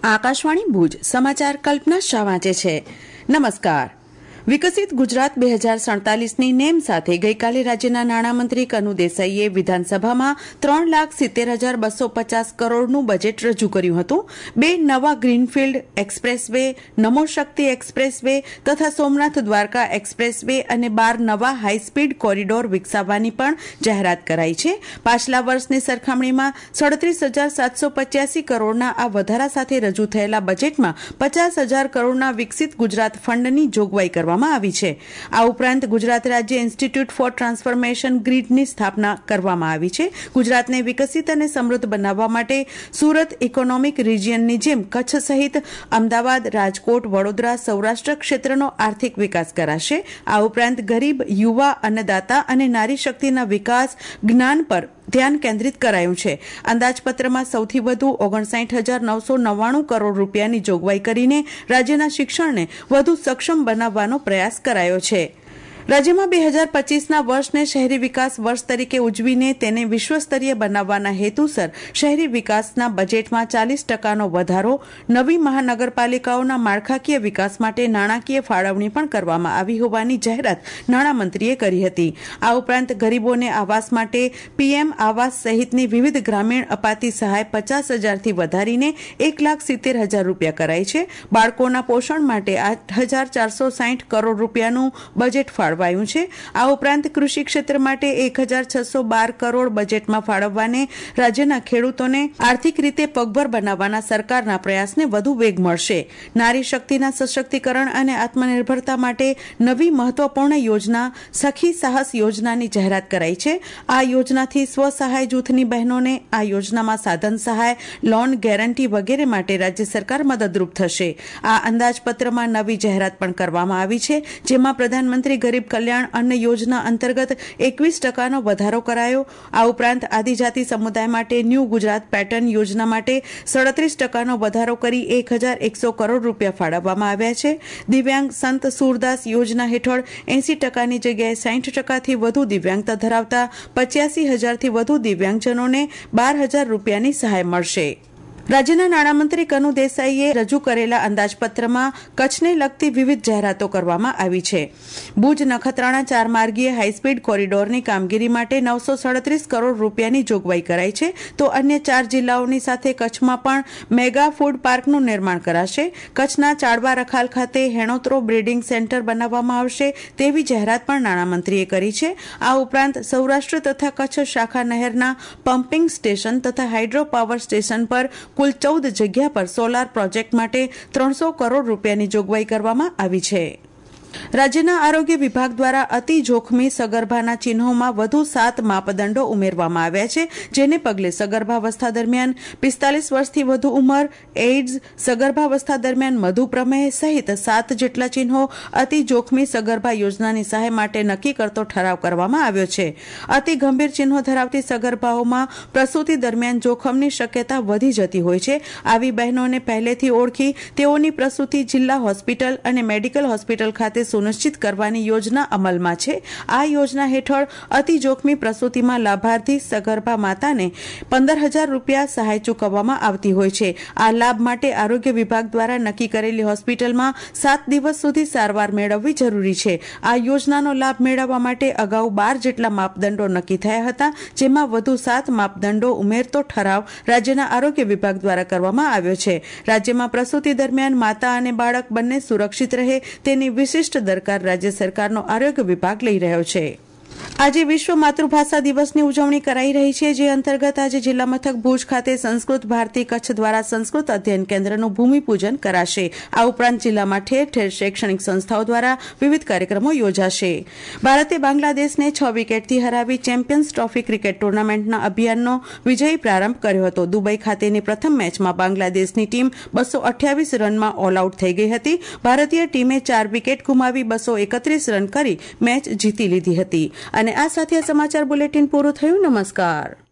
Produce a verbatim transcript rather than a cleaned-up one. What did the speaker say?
આકાશવાણી ભુજ સમાચાર કલ્પના શાહ વાંચે છે. નમસ્કાર. વિકસિત ગુજરાત બે હજાર સડતાલીસની નેમ સાથે ગઈકાલે રાજ્યના નાણામંત્રી કનુ દેસાઈએ વિધાનસભામાં ત્રણ લાખ સિત્તેર હજાર બસો પચાસ કરોડનું બજેટ રજૂ કર્યું હતું. બે નવા greenfield expressway, Namo Shakti expressway તથા સોમનાથ દ્વારકા એક્સપ્રેસ વે અને બાર નવા હાઈસ્પીડ કોરિડોર વિકસાવવાની પણ જાહેરાત કરાઈ છે. પાછલા વર્ષની સરખામણીમાં સડત્રીસ હજાર સાતસો પચ્યાસી કરોડના આ વધારા સાથે રજૂ થયેલા બજેટમાં પચાસ હજાર કરોડના વિકસિત ગુજરાત ફંડની જોગવાઈ કરવામાં આવી છે. આ ઉપરાંત ગુજરાત રાજ્ય ઇન્સ્ટિટ્યૂટ ફોર ટ્રાન્સફોર્મેશન ગ્રીડની સ્થાપના કરવામાં આવી છે. ગુજરાતને વિકસિત અને સમૃદ્ધ બનાવવા માટે સુરત ઇકોનોમિક રિજિયનની જેમ કચ્છ સહિત અમદાવાદ, રાજકોટ, વડોદરા, સૌરાષ્ટ્ર ક્ષેત્રનો આર્થિક વિકાસ કરાશે. આ ઉપરાંત ગરીબ, યુવા, અન્નદાતા અને નારી શક્તિના વિકાસ, જ્ઞાન પર ધ્યાન કેન્દ્રિત કરાયું છે. અંદાજપત્રમાં સૌથી વધુ ઓગણસાઠ હજાર નવસો નવ્વાણું કરોડ રૂપિયાની જોગવાઈ કરીને રાજ્યના શિક્ષણને વધુ સક્ષમ બનાવવાનો પ્રયાસ કરાયો છે. રાજ્યમાં બે હજાર પચીસના વર્ષને શહેરી વિકાસ વર્ષ તરીકે ઉજવીને તેને વિશ્વસ્તરીય બનાવવાના હેતુસર શહેરી વિકાસના બજેટમાં ચાલીસ ટકાનો વધારો, નવી મહાનગરપાલિકાઓના માળખાકીય વિકાસ માટે નાણાકીય ફાળવણી પણ કરવામાં આવી હોવાની જાહેરાત નાણામંત્રીએ કરી હતી. આ ઉપરાંત ગરીબોને આવાસ માટે પીએમ આવાસ સહિતની વિવિધ ગ્રામીણ અપાતી સહાય પચાસ હજારથી વધારીને એક લાખ સિત્તેર હજાર રૂપિયા કરાઈ છે. બાળકોના પોષણ માટે આઠ હજાર ચારસો સાઠ કરોડ રૂપિયાનું બજેટ ફાળવ્યું છે. આ ઉપરાંત કૃષિ ક્ષેત્ર માટે એક હજાર છસો બાર કરોડ બજેટમાં ફાળવવાને રાજ્યના ખેડૂતોને આર્થિક રીતે પગભર બનાવવાના સરકારના પ્રયાસને વધુ વેગ મળશે. નારી શક્તિના સશક્તિકરણ અને આત્મનિર્ભરતા માટે નવી મહત્વપૂર્ણ યોજના સખી સાહસ યોજનાની જાહેરાત કરાઈ છે. આ યોજનાથી સ્વસહાય જૂથની બહેનોને આ યોજનામાં સાધન સહાય, લોન ગેરંટી વગેરે માટે રાજ્ય સરકાર મદદરૂપ થશે. આ અંદાજપત્રમાં નવી જાહેરાત પણ કરવામાં આવી છે, જેમાં પ્રધાનમંત્રી ગરીબ કલ્યાણ અન્ન યોજના અંતર્ગત એકવીસ ટકાનો વધારો કરાયો. આ ઉપરાંત આદિજાતિ સમુદાય માટે ન્યૂ ગુજરાત પેટર્ન યોજના માટે સડત્રીસ ટકાનો વધારો કરી એક હજાર એકસો કરોડ રૂપિયા ફાળવવામાં આવ્યા છે. દિવ્યાંગ સંત સુરદાસ યોજના હેઠળ એસી ટકાની જગ્યાએ સાઠ ટકાથી વધુ દિવ્યાંગતા ધરાવતા પચ્યાસી હજારથી વધુ દિવ્યાંગજનોને બાર હજાર રૂપિયાની સહાય મળશે. રાજ્યના નાણામંત્રી કનુ દેસાઈએ રજૂ કરેલા અંદાજપત્રમાં કચ્છને લગતી વિવિધ જાહેરાતો કરવામાં આવી છે. ભુજ નખત્રાણા ચાર માર્ગીય હાઈસ્પીડ કોરિડોરની કામગીરી માટે નવસો સડત્રીસ કરોડ રૂપિયાની જોગવાઈ કરાઈ છે. તો અન્ય ચાર જિલ્લાઓની સાથે કચ્છમાં પણ મેગા ફૂડ પાર્કનું નિર્માણ કરાશે. કચ્છના ચાળવા રખાલ ખાતે હેણોત્રો બ્રીડિંગ સેન્ટર બનાવવામાં આવશે તેવી જાહેરાત પણ નાણામંત્રીએ કરી છે. આ ઉપરાંત સૌરાષ્ટ્ર તથા કચ્છ શાખા નહેરના પમ્પિંગ સ્ટેશન તથા હાઇડ્રો પાવર સ્ટેશન પર કુલ ચૌદ જગ્યા પર સોલાર પ્રોજેક્ટ માટે ત્રણસો કરોડ રૂપિયાની જોગવાઈ કરવામાં આવી છે. રાજ્યના આરોગ્ય વિભાગ દ્વારા અતિ જોખમી સગર્ભાના ચિહ્નોમાં વધુ સાત માપદંડો ઉમેરવામાં આવ્યા છે, જેને પગલે સગર્ભાવસ્થા દરમિયાન પિસ્તાલીસ વર્ષથી વધુ ઉંમર, એઇડ્સ, સગર્ભાવસ્થા દરમિયાન મધુપ્રમેહ સહિત સાત જેટલા ચિહ્નો અતિ જોખમી સગર્ભા યોજનાની સહાય માટે નક્કી કરતો ઠરાવ કરવામાં આવ્યો છે. અતિ ગંભીર ચિહ્નો ધરાવતી સગર્ભાઓમાં પ્રસૂતિ દરમિયાન જોખમની શક્યતા વધી જતી હોય છે. આવી બહેનોને પહેલેથી ઓળખી તેઓની પ્રસૂતિ જિલ્લા હોસ્પિટલ અને મેડિકલ હોસ્પિટલ ખાતે સુનિશ્ચિત કરવાની યોજના અમલમાં છે. આ યોજના હેઠળ અતિ જોખમી પ્રસૂતિમાં લાભાર્થી સગર્ભા માતાને પંદર હજાર રૂપિયા સહાય ચૂકવવામાં આવતી હોય છે. આ લાભ માટે આરોગ્ય વિભાગ દ્વારા નક્કી કરેલી હોસ્પિટલમાં સાત દિવસ સુધી સારવાર મેળવવી જરૂરી છે. આ યોજનાનો લાભ મેળવવા માટે અગાઉ બાર જેટલા માપદંડો નક્કી થયા હતા, જેમાં વધુ સાત માપદંડો ઉમેરતો ઠરાવ રાજ્યના આરોગ્ય વિભાગ દ્વારા કરવામાં આવ્યો છે. રાજ્યમાં પ્રસૂતિ દરમિયાન માતા અને બાળક બંને સુરક્ષિત રહે તેની વિશિષ્ટ દરકાર રાજ્ય સરકારનો આરોગ્ય વિભાગ લઈ રહ્યો છે. આજે વિશ્વ માતૃભાષા દિવસની ઉજવણી કરાઈ રહી છે, જે અંતર્ગત આજે જિલ્લા મથક ભુજ ખાતે સંસ્કૃત ભારતી કચ્છ દ્વારા સંસ્કૃત અધ્યયન કેન્દ્રનું ભૂમિપૂજન કરાશે. આ ઉપરાંત જિલ્લામાં ઠેર ઠેર શૈક્ષણિક સંસ્થાઓ દ્વારા વિવિધ કાર્યક્રમો યોજાશે. ભારતે બાંગ્લાદેશને છ વિકેટથી હરાવી ચેમ્પિયન્સ ટ્રોફી ક્રિકેટ ટુર્નામેન્ટના અભિયાનનો વિજયી પ્રારંભ કર્યો હતો. દુબઈ ખાતેની પ્રથમ મેચમાં બાંગ્લાદેશની ટીમ બસો અઠ્યાવીસ રનમાં ઓલ આઉટ થઈ ગઈ હતી. ભારતીય ટીમે ચાર વિકેટ ગુમાવી બસો એકત્રીસ રન કરી મેચ જીતી લીધી હતી. અને આ સાથે સમાચાર બુલેટિન પૂરું થયું. નમસ્કાર.